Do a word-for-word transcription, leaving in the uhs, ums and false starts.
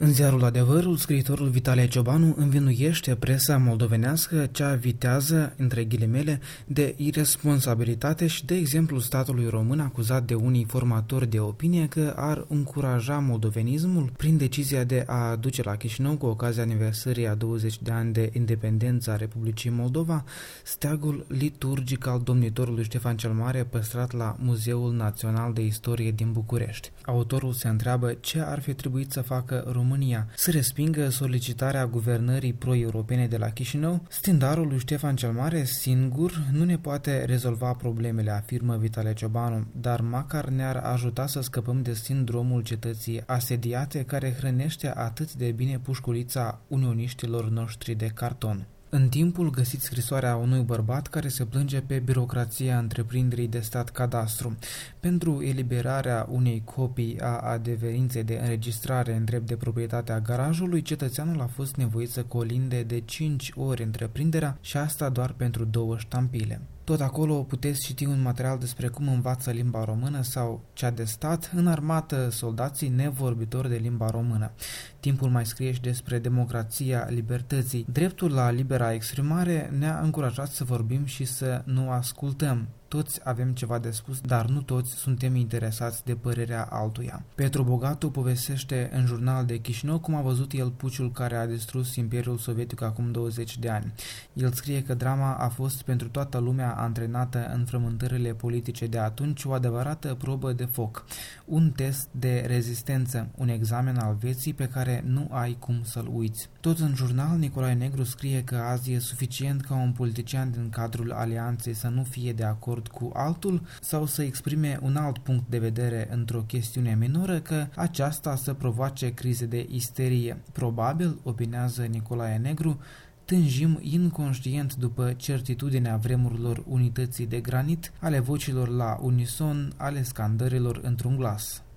În ziarul Adevărul, scriitorul Vitalie Ciobanu învinuiește presa moldovenească, cea vitează, între ghilimele, de irresponsabilitate și de exemplu statului român acuzat de unii formatori de opinie că ar încuraja moldovenismul prin decizia de a aduce la Chișinău, cu ocazia aniversării a douăzeci de ani de independență a Republicii Moldova, steagul liturgic al domnitorului Ștefan cel Mare păstrat la Muzeul Național de Istorie din București. Autorul se întreabă ce ar fi trebuit să facă România să respingă solicitarea guvernării pro-europene de la Chișinău. Stândarul lui Ștefan cel Mare singur nu ne poate rezolva problemele, afirmă Vitalie Ciobanu, dar măcar ne-ar ajuta să scăpăm de sindromul cetății asediate care hrănește atât de bine pușculița unioniștilor noștri de carton. În timpul găsit scrisoarea unui bărbat care se plânge pe birocrația întreprinderii de stat cadastru. Pentru eliberarea unei copii a adeverinței de înregistrare în drept de proprietate a garajului, cetățeanul a fost nevoit să colinde de cinci ori întreprinderea și asta doar pentru două ștampile. Tot acolo puteți citi un material despre cum învață limba română sau cea de stat în armată soldații nevorbitori de limba română. Timpul mai scrie și despre democrația libertății. Dreptul la libera exprimare ne-a încurajat să vorbim și să nu ascultăm. Toți avem ceva de spus, dar nu toți suntem interesați de părerea altuia. Petru Bogatu povestește în Jurnal de Chișinău cum a văzut el puciul care a distrus Imperiul Sovietic acum douăzeci de ani. El scrie că drama a fost pentru toată lumea antrenată în frământările politice de atunci o adevărată probă de foc, un test de rezistență, un examen al vieții pe care nu ai cum să-l uiți. Tot în jurnal, Nicolae Negru scrie că azi e suficient ca un politician din cadrul alianței să nu fie de acord cu altul sau să exprime un alt punct de vedere într-o chestiune minoră, că aceasta să provoace crize de isterie. Probabil, opinează Nicolae Negru, tânjim inconștient după certitudinea vremurilor unității de granit, ale vocilor la unison, ale scandărilor într-un glas.